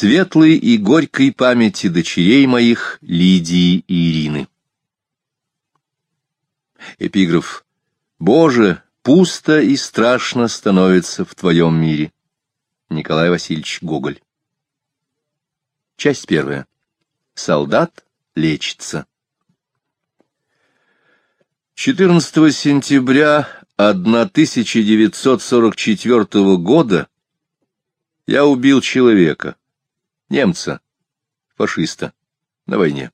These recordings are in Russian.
Светлой и горькой памяти дочерей моих Лидии и Ирины. Эпиграф. Боже, пусто и страшно становится в твоем мире. Николай Васильевич Гоголь. Часть первая. Солдат лечится. 14 сентября 1944 года я убил человека, немца, фашиста, на войне.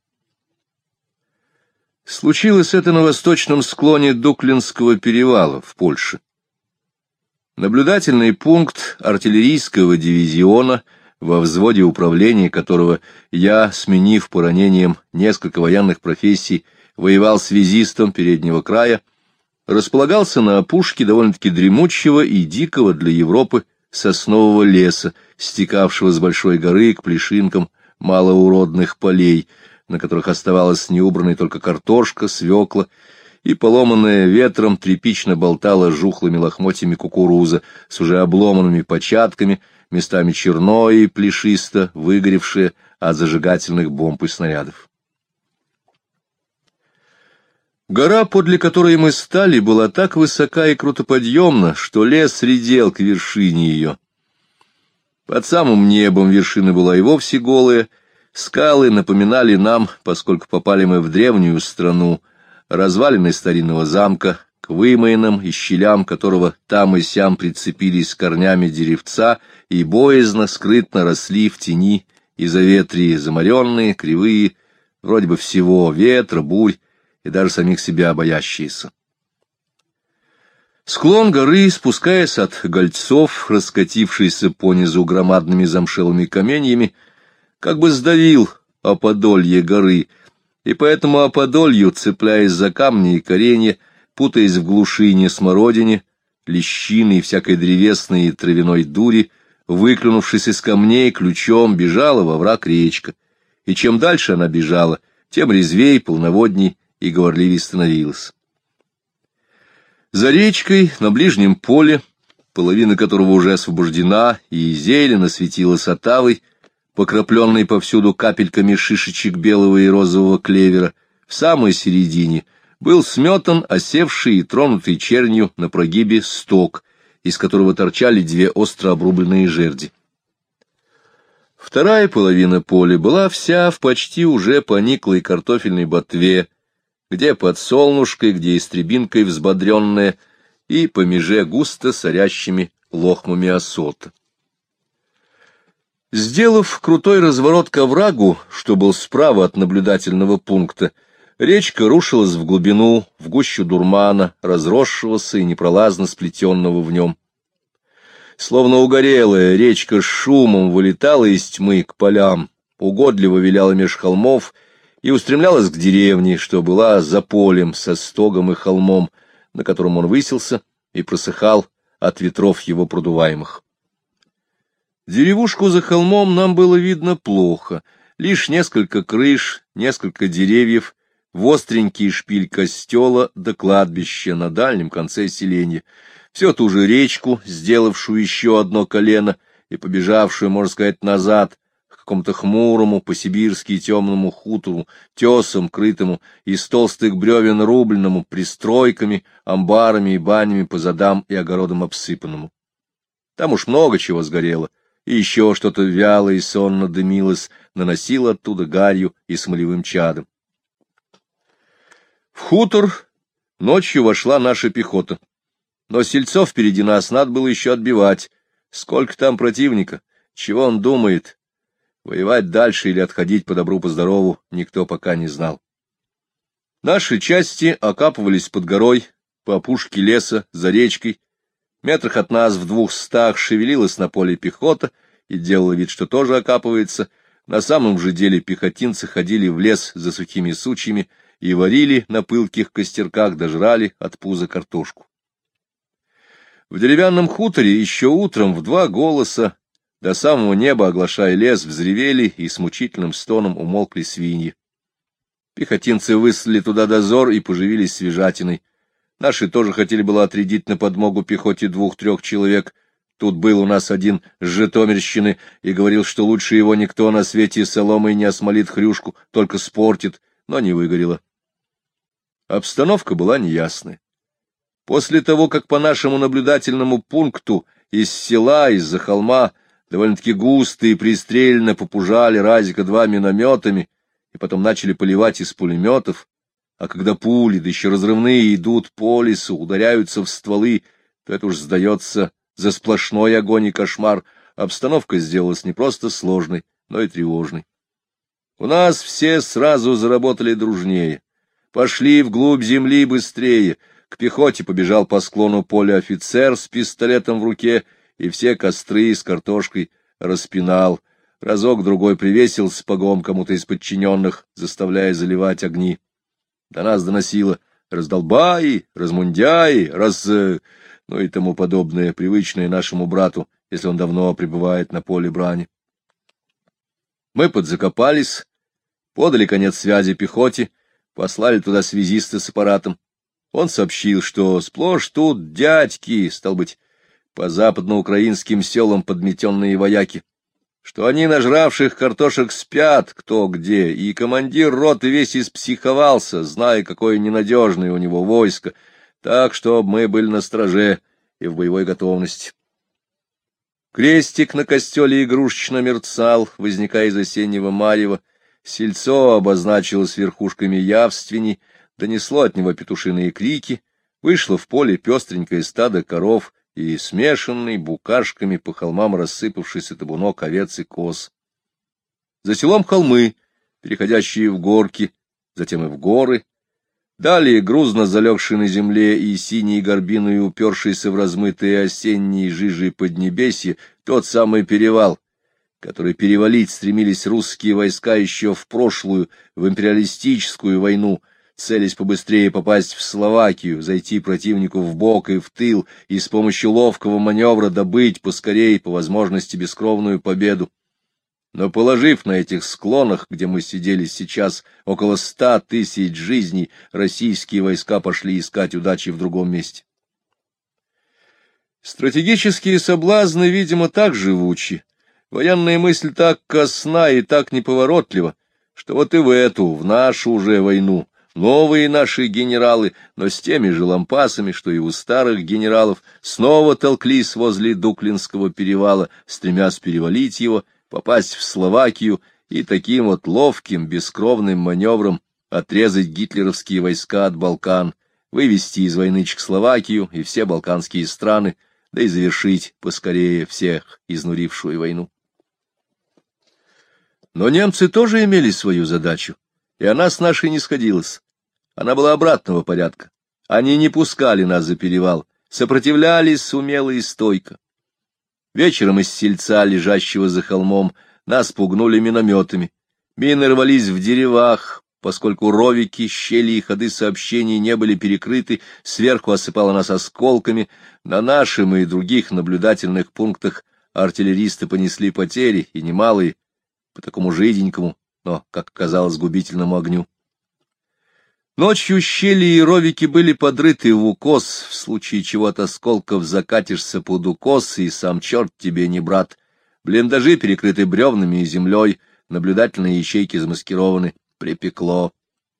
Случилось это на восточном склоне Дуклинского перевала в Польше. Наблюдательный пункт артиллерийского дивизиона, во взводе управления которого я, сменив по ранениям несколько военных профессий, воевал связистом переднего края, располагался на опушке довольно-таки дремучего и дикого для Европы соснового леса, стекавшего с большой горы к плешинкам малоуродных полей, на которых оставалась неубранной только картошка, свекла, и поломанная ветром тряпично болтала жухлыми лохмотьями кукуруза с уже обломанными початками, местами черное и плешисто, выгоревшее от зажигательных бомб и снарядов. Гора, подле которой мы стали, была так высока и крутоподъемна, что лес редел к вершине ее. Под самым небом вершина была и вовсе голая, скалы напоминали нам, поскольку попали мы в древнюю страну, развалины старинного замка, к вымоинам и щелям которого там и сям прицепились корнями деревца и боязно, скрытно росли в тени и заветрии, заморенные, кривые, вроде бы всего ветра, бурь, и даже самих себя боящиеся. Склон горы, спускаясь от гольцов, раскатившийся понизу громадными замшелыми каменьями, как бы сдавил оподолье горы, и поэтому оподолью, цепляясь за камни и коренья, путаясь в глушине смородине, лещины и всякой древесной и травяной дури, выклюнувшись из камней, ключом бежала во враг речка, и чем дальше она бежала, тем резвей, полноводней и говорливей становилась. За речкой, на ближнем поле, половина которого уже освобождена, и зелено светилась отавой, покропленной повсюду капельками шишечек белого и розового клевера, в самой середине был сметан осевший и тронутый чернью на прогибе сток, из которого торчали две остро обрубленные жерди. Вторая половина поля была вся в почти уже пониклой картофельной ботве, где под солнышкой, где истребинкой взбодренная, и по меже густо сорящими лохмами осота. Сделав крутой разворот к оврагу, что был справа от наблюдательного пункта, речка рушилась в глубину, в гущу дурмана, разросшегося и непролазно сплетенного в нем. Словно угорелая, речка с шумом вылетала из тьмы к полям, угодливо виляла меж холмов и устремлялась к деревне, что была за полем со стогом и холмом, на котором он высился и просыхал от ветров его продуваемых. Деревушку за холмом нам было видно плохо, лишь несколько крыш, несколько деревьев, востренький шпиль костела да кладбища на дальнем конце селенья, всю ту же речку, сделавшую еще одно колено и побежавшую, можно сказать, назад, к какому-то хмурому, по-сибирски темному хутору, тесом крытому, из толстых бревен рубленному, пристройками, амбарами и банями по задам и огородам обсыпанному. Там уж много чего сгорело, и еще что-то вяло и сонно дымилось, наносило оттуда гарью и смолевым чадом. В хутор ночью вошла наша пехота, но сельцов впереди нас надо было еще отбивать. Сколько там противника, чего он думает, воевать дальше или отходить по добру по здорову, никто пока не знал. Наши части окапывались под горой, по опушке леса, за речкой. Метрах от нас в 200 шевелилась на поле пехота и делала вид, что тоже окапывается. На самом же деле пехотинцы ходили в лес за сухими сучьями и варили на пылких костерках, дожрали от пуза картошку. В деревянном хуторе еще утром в 2 голоса, до самого неба оглашая лес, взревели и с мучительным стоном умолкли свиньи. Пехотинцы выслали туда дозор и поживились свежатиной. Наши тоже хотели было отрядить на подмогу пехоте 2-3 человек, Тут был у нас один с Житомирщины и говорил, что лучше его никто на свете соломой не осмолит хрюшку, только спортит, но не выгорело. Обстановка была неясная. После того, как по нашему наблюдательному пункту из села, из-за холма, довольно-таки густо и пристрельно попужали разика-два минометами, и потом начали поливать из пулеметов, а когда пули, да еще разрывные, идут по лесу, ударяются в стволы, то это уж сдается за сплошной огонь и кошмар. Обстановка сделалась не просто сложной, но и тревожной. У нас все сразу заработали дружнее, пошли вглубь земли быстрее. К пехоте побежал по склону поля офицер с пистолетом в руке, и все костры с картошкой распинал. Разок-другой привесил сапогом кому-то из подчиненных, заставляя заливать огни. До нас доносило «раздолбай», «размундяй», ну и тому подобное, привычное нашему брату, если он давно пребывает на поле брани. Мы подзакопались, подали конец связи пехоте, послали туда связиста с аппаратом. Он сообщил, что сплошь тут дядьки, стал быть, по западноукраинским селам подметенные вояки, что они, нажравших картошек, спят кто где, и командир роты весь испсиховался, зная, какое ненадежное у него войско, так что мы были на страже и в боевой готовности. Крестик на костеле игрушечно мерцал, возникая из осеннего марева, сельцо обозначилось верхушками явственней, донесло от него петушиные крики, вышло в поле пестренькое стадо коров и смешанный букашками по холмам рассыпавшийся табунок овец и коз. За селом холмы, переходящие в горки, затем и в горы, далее грузно залегший на земле и синей горбиной упершийся в размытые осенние жижи поднебесья тот самый перевал, который перевалить стремились русские войска еще в прошлую, в империалистическую войну, целясь побыстрее попасть в Словакию, зайти противнику в бок и в тыл, и с помощью ловкого маневра добыть поскорее, по возможности, бескровную победу. Но положив на этих склонах, где мы сидели сейчас, около 100 000 жизней, российские войска пошли искать удачи в другом месте. Стратегические соблазны, видимо, так живучи, военная мысль так косна и так неповоротлива, что вот и в эту, в нашу уже войну, новые наши генералы, но с теми же лампасами, что и у старых генералов, снова толклись возле Дуклинского перевала, стремясь перевалить его, попасть в Словакию и таким вот ловким, бескровным маневром отрезать гитлеровские войска от Балкан, вывести из войны Чехословакию и все балканские страны, да и завершить поскорее всех изнурившую войну. Но немцы тоже имели свою задачу, и она с нашей не сходилась. Она была обратного порядка. Они не пускали нас за перевал, сопротивлялись умело и стойко. Вечером из сельца, лежащего за холмом, нас пугнули минометами. Мины рвались в деревах, поскольку ровики, щели и ходы сообщений не были перекрыты, сверху осыпало нас осколками. На нашем и других наблюдательных пунктах артиллеристы понесли потери, и немалые, по такому жиденькому, но, как оказалось, губительному огню. Ночью щели и ровики были подрыты в укос, в случае чего от осколков закатишься под укос, и сам черт тебе не брат. Блиндажи перекрыты бревнами и землей, наблюдательные ячейки замаскированы. Припекло.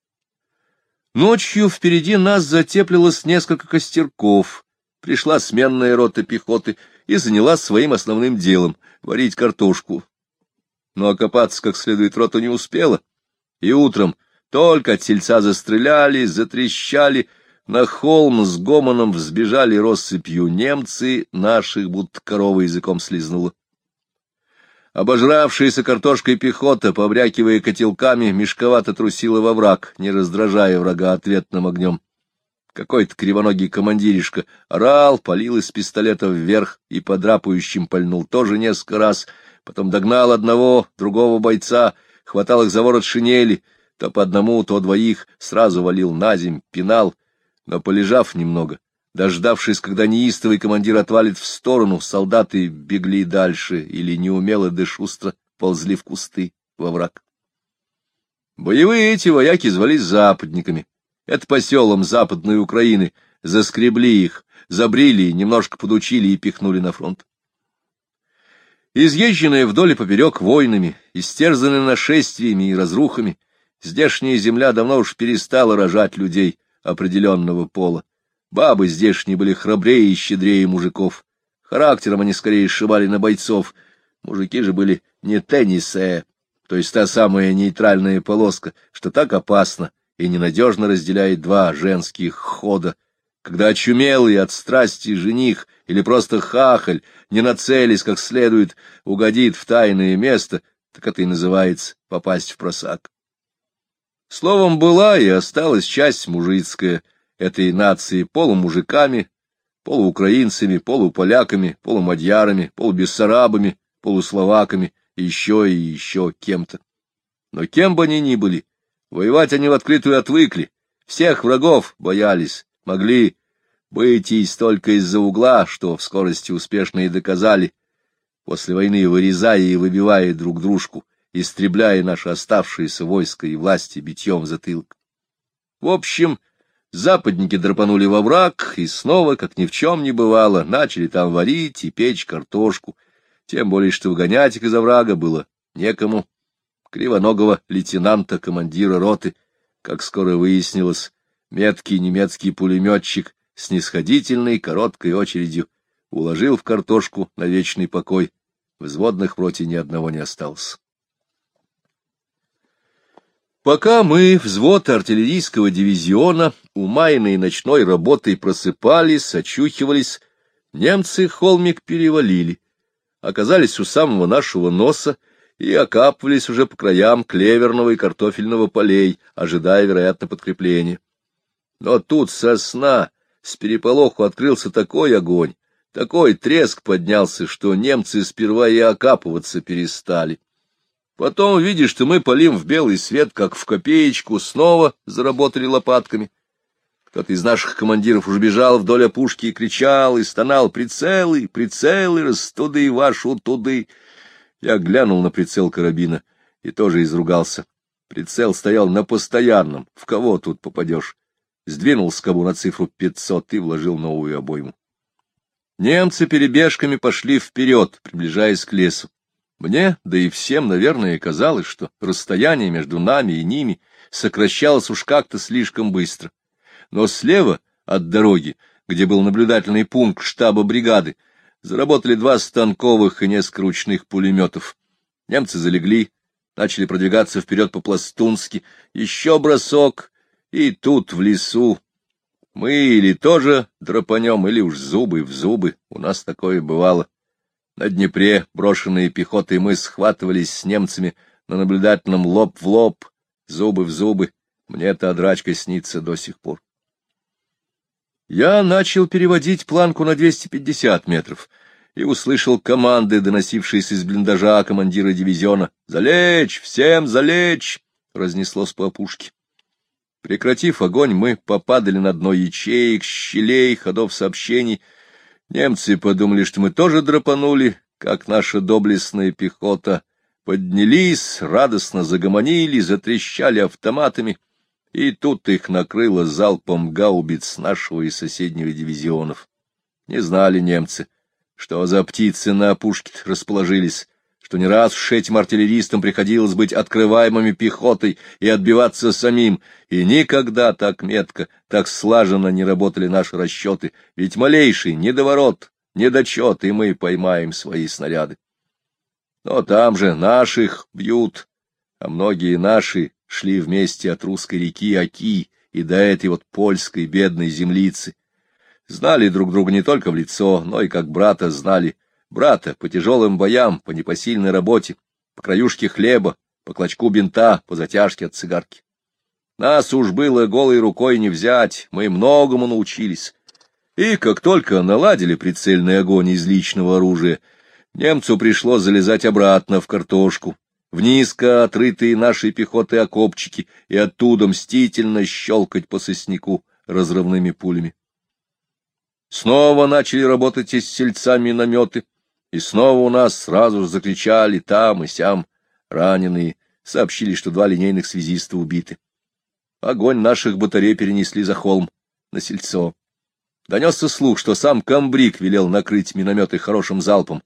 Ночью впереди нас затеплилось несколько костерков. Пришла сменная рота пехоты и занялась своим основным делом — варить картошку. Но окопаться как следует рота не успела, и утром только от сельца застреляли, затрещали, на холм с гомоном взбежали россыпью немцы, наших будто корова языком слизнула. Обожравшаяся картошкой пехота, побрякивая котелками, мешковато трусила во враг, не раздражая врага ответным огнем. Какой-то кривоногий командиришка орал, палил из пистолета вверх и по драпающим пальнул тоже несколько раз, потом догнал одного, другого бойца, хватал их за ворот шинели, то по одному, то двоих, сразу валил наземь, пинал, но, полежав немного, дождавшись, когда неистовый командир отвалит в сторону, солдаты бегли дальше или неумело да шустро ползли в кусты, во враг. Боевые эти вояки звались западниками. Это по селам Западной Украины заскребли их, забрили, немножко подучили и пихнули на фронт. Изъезженная вдоль и поперек войнами, истерзанная нашествиями и разрухами, здешняя земля давно уж перестала рожать людей определенного пола. Бабы здешние были храбрее и щедрее мужиков. Характером они скорее сшибали на бойцов. Мужики же были не теннисе, то есть та самая нейтральная полоска, что так опасно и ненадежно разделяет два женских хода, когда очумелый от страсти жених или просто хахаль, не нацелясь как следует, угодит в тайное место, так это и называется попасть в просак. Словом, была и осталась часть мужицкая этой нации полумужиками, полуукраинцами, полуполяками, полумадьярами, полубессарабами, полусловаками, и еще кем-то. Но кем бы они ни были, воевать они в открытую отвыкли, всех врагов боялись, могли бойтись только из-за угла, что в скорости успешно и доказали, после войны вырезая и выбивая друг дружку, истребляя наше оставшееся войско и власти битьем в затылок. В общем, западники драпанули во враг и снова, как ни в чем не бывало, начали там варить и печь картошку, тем более что выгонять их из оврага было некому. Кривоногого лейтенанта, командира роты, как скоро выяснилось, меткий немецкий пулеметчик с снисходительной короткой очередью уложил в картошку на вечный покой. Взводных в роте ни одного не осталось. Пока мы, взвод артиллерийского дивизиона, умаянные ночной работой просыпались, очухивались, немцы холмик перевалили, оказались у самого нашего носа и окапывались уже по краям клеверного и картофельного полей, ожидая, вероятно, подкрепления. Но тут со сна с переполоху открылся такой огонь, такой треск поднялся, что немцы сперва и окапываться перестали. Потом, видя, что мы палим в белый свет, как в копеечку, снова заработали лопатками. Кто-то из наших командиров уж бежал вдоль опушки и кричал, и стонал: «Прицелы, прицелы, растуды вашу туды!» Я глянул на прицел карабина и тоже изругался. Прицел стоял на постоянном, в кого тут попадешь. Сдвинул скобу на цифру 500 и вложил новую обойму. Немцы перебежками пошли вперед, приближаясь к лесу. Мне, да и всем, наверное, казалось, что расстояние между нами и ними сокращалось уж как-то слишком быстро. Но слева от дороги, где был наблюдательный пункт штаба бригады, заработали 2 станковых и несколько ручных пулеметов. Немцы залегли, начали продвигаться вперед по-пластунски. Еще бросок, и тут в лесу мы или тоже драпанем, или уж зубы в зубы. У нас такое бывало. На Днепре, брошенные пехотой, мы схватывались с немцами на наблюдательном лоб в лоб, зубы в зубы. Мне эта драчка снится до сих пор. Я начал переводить планку на 250 метров и услышал команды, доносившиеся из блиндажа командира дивизиона. «Залечь! Всем залечь!» — разнеслось по опушке. Прекратив огонь, мы попадали на дно ячеек, щелей, ходов сообщений. Немцы подумали, что мы тоже драпанули, как наша доблестная пехота. Поднялись, радостно загомонили, затрещали автоматами, и тут их накрыло залпом гаубиц нашего и соседнего дивизионов. Не знали немцы, что за птицы на опушке расположились, что не раз уж этим артиллеристам приходилось быть открываемыми пехотой и отбиваться самим, и никогда так метко, так слаженно не работали наши расчеты, ведь малейший недоворот, недочет, и мы поймаем свои снаряды. Но там же наших бьют, а многие наши шли вместе от русской реки Оки и до этой вот польской бедной землицы. Знали друг друга не только в лицо, но и как брата знали. Брата по тяжелым боям, по непосильной работе, по краюшке хлеба, по клочку бинта, по затяжке от цигарки. Нас уж было голой рукой не взять, мы многому научились. И как только наладили прицельный огонь из личного оружия, немцу пришлось залезать обратно в картошку, в низко отрытые нашей пехотой окопчики и оттуда мстительно щелкать по сосняку разрывными пулями. Снова начали работать из сельца минометы, и снова у нас сразу же закричали там и сям раненые, сообщили, что 2 линейных связиста убиты. Огонь наших батарей перенесли за холм, на сельцо. Донесся слух, что сам комбриг велел накрыть минометы хорошим залпом.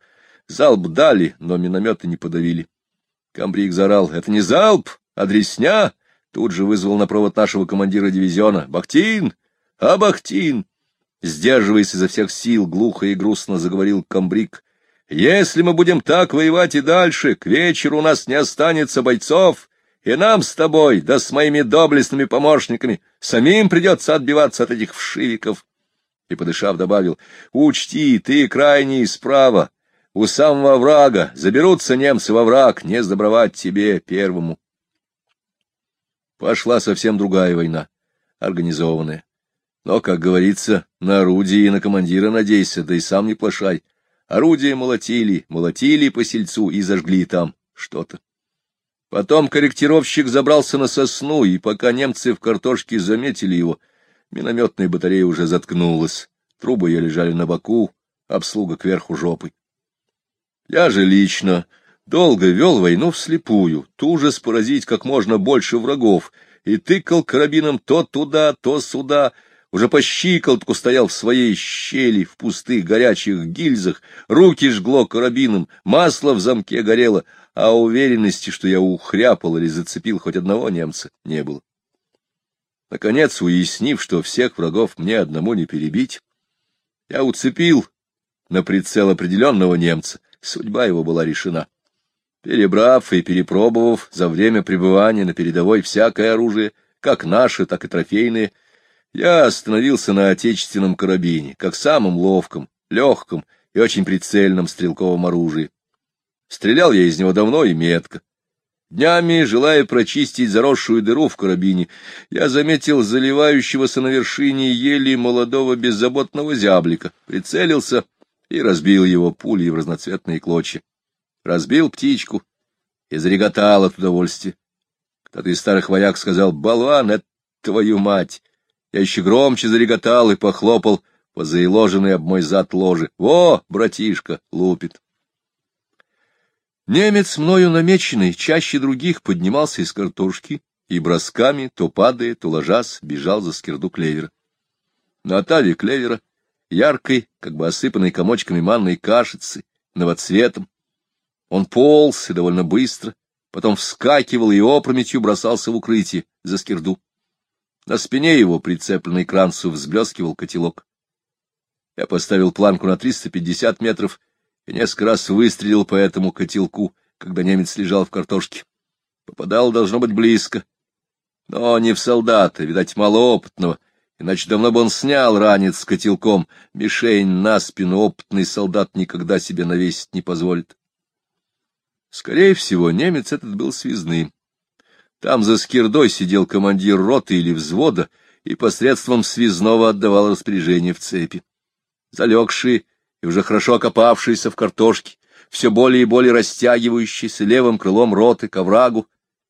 Залп дали, но минометы не подавили. Камбрик заорал: — Это не залп, а дресня! Тут же вызвал на провод нашего командира дивизиона. — Бахтин! А Бахтин! Сдерживаясь изо всех сил, глухо и грустно заговорил Камбрик: — Если мы будем так воевать и дальше, к вечеру у нас не останется бойцов, и нам с тобой, да с моими доблестными помощниками, самим придется отбиваться от этих вшивиков. И, подышав, добавил: — Учти, ты крайний справа, у самого оврага, заберутся немцы во враг, не сдобровать тебе первому. Пошла совсем другая война, организованная. Но, как говорится, на орудие и на командира надейся, да и сам не плашай. Орудие молотили по сельцу и зажгли там что-то. Потом корректировщик забрался на сосну, и пока немцы в картошке заметили его, минометная батарея уже заткнулась, трубы ее лежали на боку, обслуга кверху жопой. Я же лично долго вел войну вслепую, тужась поразить как можно больше врагов, и тыкал карабином то туда, то сюда, уже по щиколотку стоял в своей щели в пустых горячих гильзах, руки жгло карабином, масло в замке горело, а уверенности, что я ухряпал или зацепил хоть одного немца, не было. Наконец, уяснив, что всех врагов мне одному не перебить, я уцепил на прицел определенного немца, судьба его была решена. Перебрав и перепробовав за время пребывания на передовой всякое оружие, как наше, так и трофейное, я остановился на отечественном карабине, как самом ловком, легком и очень прицельном стрелковом оружии. Стрелял я из него давно и метко. Днями, желая прочистить заросшую дыру в карабине, я заметил заливающегося на вершине ели молодого беззаботного зяблика, прицелился и разбил его пулей в разноцветные клочья. Разбил птичку и зареготал от удовольствия. Кто-то из старых вояк сказал: «Болван, это твою мать!» Я еще громче зареготал и похлопал по заиложенной об мой зад ложе. «Во, братишка, лупит!» Немец, мною намеченный, чаще других поднимался из картошки и бросками, то падая, то ложась, бежал за скирду клевера. На отаве клевера, яркой, как бы осыпанной комочками манной кашицы, новоцветом, он полз и довольно быстро, потом вскакивал и опрометью бросался в укрытие за скирду. На спине его, прицепленный к ранцу, взблескивал котелок. Я поставил планку на 350 метров и несколько раз выстрелил по этому котелку, когда немец лежал в картошке. Попадал, должно быть, близко. Но не в солдата, видать, малоопытного, иначе давно бы он снял ранец с котелком. Мишень на спину опытный солдат никогда себе навесить не позволит. Скорее всего, немец этот был связным. Там за скирдой сидел командир роты или взвода и посредством связного отдавал распоряжение в цепи. Залегшие и уже хорошо окопавшиеся в картошке, все более и более растягивающиеся левым крылом роты к оврагу.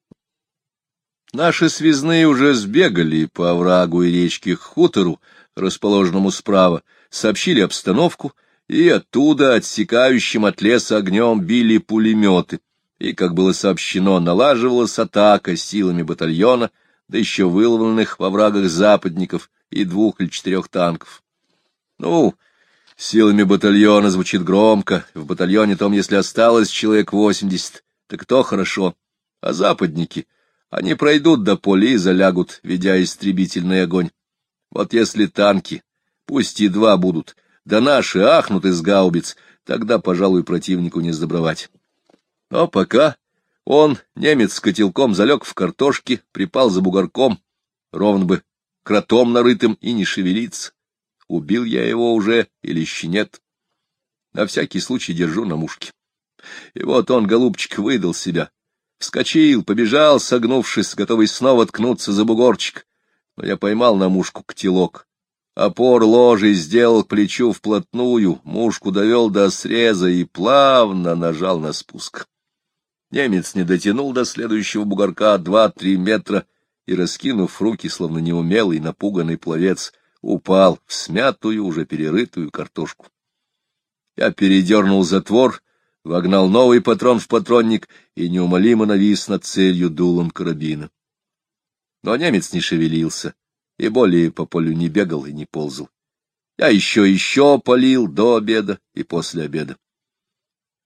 Наши связные уже сбегали по оврагу и речке к хутору, расположенному справа, сообщили обстановку, и оттуда, отсекающим от леса огнем, били пулеметы. И, как было сообщено, налаживалась атака силами батальона, да еще выловленных во врагах западников и 2 или 4 танков. Ну, силами батальона звучит громко, в батальоне том, если осталось человек 80, так то хорошо, а западники, они пройдут до поля и залягут, ведя истребительный огонь. Вот если танки, пусть и 2 будут, да наши ахнут из гаубиц, тогда, пожалуй, противнику не сдобровать. Но пока он, немец с котелком, залег в картошке, припал за бугорком, ровно бы кротом нарытым, и не шевелится. Убил я его уже или еще нет? На всякий случай держу на мушке. И вот он, голубчик, выдал себя. Вскочил, побежал, согнувшись, готовый снова ткнуться за бугорчик. Но я поймал на мушку котелок. Опор ложи сделал к плечу вплотную, мушку довел до среза и плавно нажал на спуск. Немец не дотянул до следующего бугорка 2-3 метра и, раскинув руки, словно неумелый, напуганный пловец, упал в смятую, уже перерытую картошку. Я передернул затвор, вогнал новый патрон в патронник и неумолимо навис над целью дулом карабина. Но немец не шевелился и более по полю не бегал и не ползал. Я еще палил до обеда и после обеда.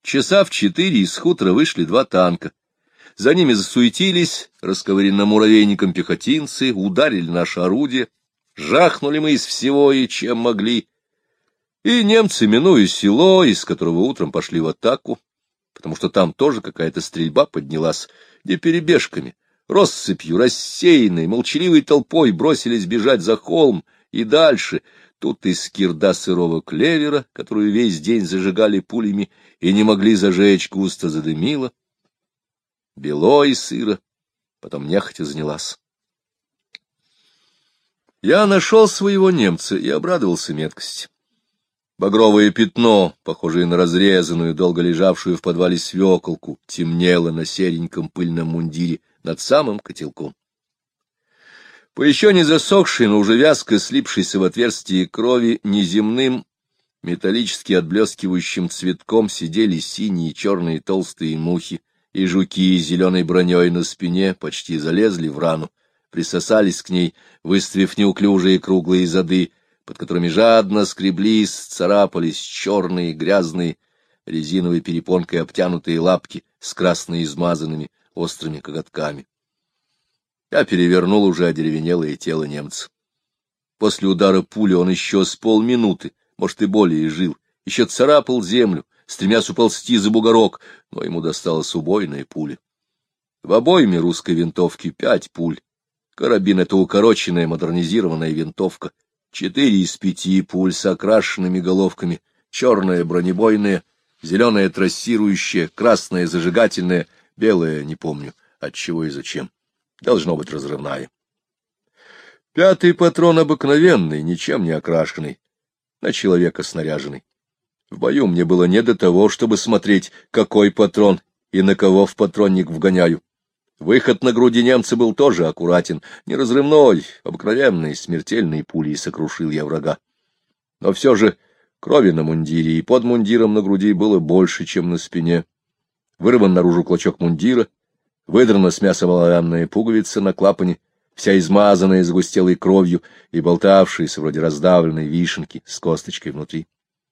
Часа в 4 из хутора вышли 2 танка. За ними засуетились, расковыренно муравейником пехотинцы, ударили наши орудия, жахнули мы из всего и чем могли. И немцы, минуя село, из которого утром пошли в атаку, потому что там тоже какая-то стрельба поднялась, не перебежками, россыпью, рассеянной, молчаливой толпой бросились бежать за холм и дальше. Тут из кирда сырого клевера, которую весь день зажигали пулями и не могли зажечь, густо задымило. Бело и сыро, потом нехотя занялась. Я нашел своего немца и обрадовался меткости. Багровое пятно, похожее на разрезанную, долго лежавшую в подвале свеколку, темнело на сереньком пыльном мундире над самым котелком. По еще не засохшей, но уже вязко слипшейся в отверстие крови неземным, металлически отблескивающим цветком сидели синие и черные толстые мухи, и жуки с зеленой броней на спине почти залезли в рану, присосались к ней, выставив неуклюжие круглые зады, под которыми жадно скреблись, царапались черные, грязные, резиновой перепонкой обтянутые лапки с красно измазанными острыми коготками. Я перевернул уже одеревенелое тело немца. После удара пули он еще с полминуты, может и более, жил, еще царапал землю, стремясь уползти за бугорок, но ему досталась убойная пуля. В обойме русской винтовки 5 пуль. Карабин — это укороченная модернизированная винтовка. 4 из 5 пуль с окрашенными головками, черная бронебойная, зеленая трассирующая, красная зажигательная, белая, не помню, от чего и зачем. Должно быть разрывная. 5-й патрон обыкновенный, ничем не окрашенный, на человека снаряженный. В бою мне было не до того, чтобы смотреть, какой патрон и на кого в патронник вгоняю. Выход на груди немца был тоже аккуратен, неразрывной, обыкновенной, смертельной пулей сокрушил я врага. Но все же крови на мундире и под мундиром на груди было больше, чем на спине. Вырван наружу клочок мундира, выдрана с мяса оловянная пуговица на клапане, вся измазанная загустелой кровью и болтавшаяся вроде раздавленной вишенки с косточкой внутри.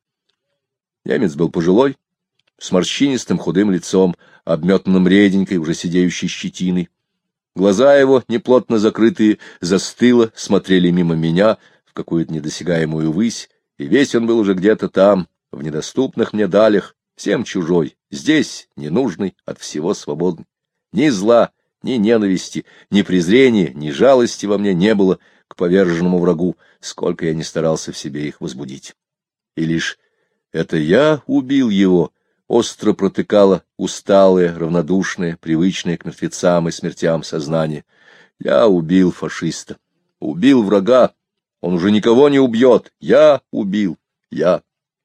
Немец был пожилой, с морщинистым худым лицом, обметанным реденькой, уже сидеющей щетиной. Глаза его, неплотно закрытые, застыло, смотрели мимо меня в какую-то недосягаемую высь, и весь он был уже где-то там, в недоступных мне далях, всем чужой, здесь ненужный, от всего свободный. Ни зла, ни ненависти, ни презрения, ни жалости во мне не было к поверженному врагу, сколько я ни старался в себе их возбудить. И лишь это я убил его, остро протыкало усталое, равнодушное, привычное к мертвецам и смертям сознание. Я убил фашиста, убил врага, он уже никого не убьет, я убил, я.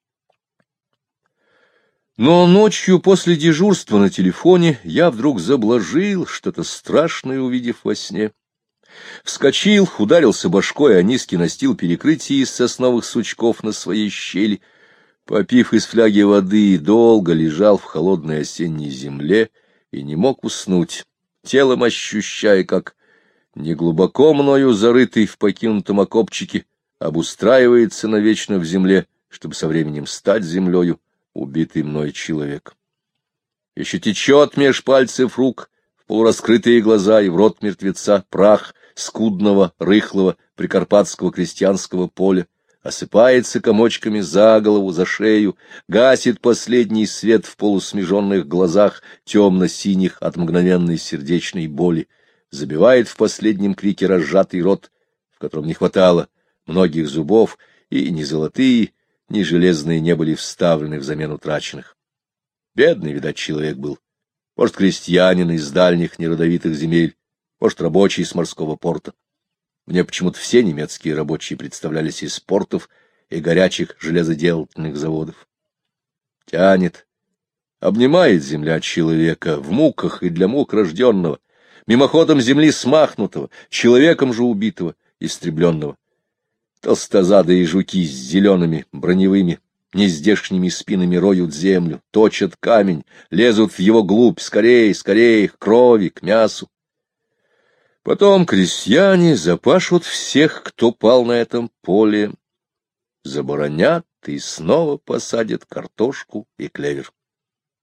Но ночью после дежурства на телефоне я вдруг заблажил, что-то страшное увидев во сне. Вскочил, ударился башкой о низкий настил перекрытия из сосновых сучков на своей щели, попив из фляги воды, долго лежал в холодной осенней земле и не мог уснуть, телом ощущая, как неглубоко мною зарытый в покинутом окопчике обустраивается навечно в земле, чтобы со временем стать землею убитый мной человек. Еще течет меж пальцев рук в полураскрытые глаза и в рот мертвеца прах скудного, рыхлого прикарпатского крестьянского поля, осыпается комочками за голову, за шею, гасит последний свет в полусмеженных глазах, темно-синих от мгновенной сердечной боли, забивает в последнем крике разжатый рот, в котором не хватало многих зубов, и ни золотые, ни железные не были вставлены взамен утраченных. Бедный, видать, человек был. Может, крестьянин из дальних неродовитых земель, может, рабочий с морского порта. Мне почему-то все немецкие рабочие представлялись из портов и горячих железоделательных заводов. Тянет, обнимает земля человека в муках и для мук рожденного, мимоходом земли смахнутого, человеком же убитого, истребленного. Толстозадые жуки с зелеными броневыми нездешними спинами роют землю, точат камень, лезут в его глубь, скорей, скорей, к крови, к мясу. Потом крестьяне запашут всех, кто пал на этом поле, заборонят и снова посадят картошку и клевер.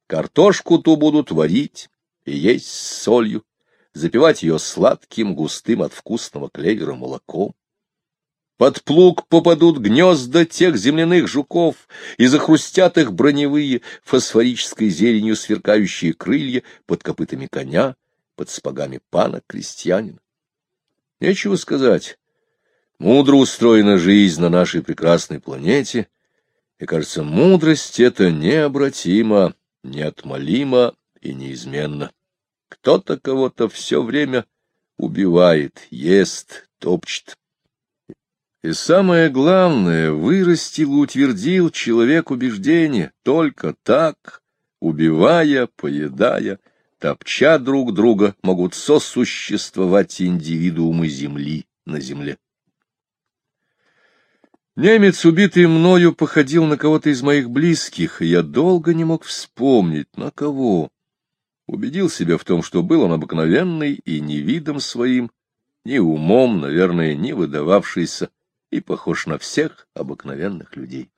Картошку ту будут варить и есть с солью, запивать ее сладким, густым от вкусного клевера молоком. Под плуг попадут гнезда тех земляных жуков, и захрустят их броневые, фосфорической зеленью сверкающие крылья под копытами коня, под сапогами пана-крестьянина. Нечего сказать, мудро устроена жизнь на нашей прекрасной планете, и, кажется, мудрость эта необратима, неотмолима и неизменна. Кто-то кого-то все время убивает, ест, топчет. И самое главное, вырастил и утвердил человек убеждение, только так, убивая, поедая, топча друг друга, могут сосуществовать индивидуумы Земли на Земле. Немец, убитый мною, походил на кого-то из моих близких, и я долго не мог вспомнить, на кого. Убедил себя в том, что был он обыкновенный и ни видом своим, ни умом, наверное, не выдававшийся, и похож на всех обыкновенных людей.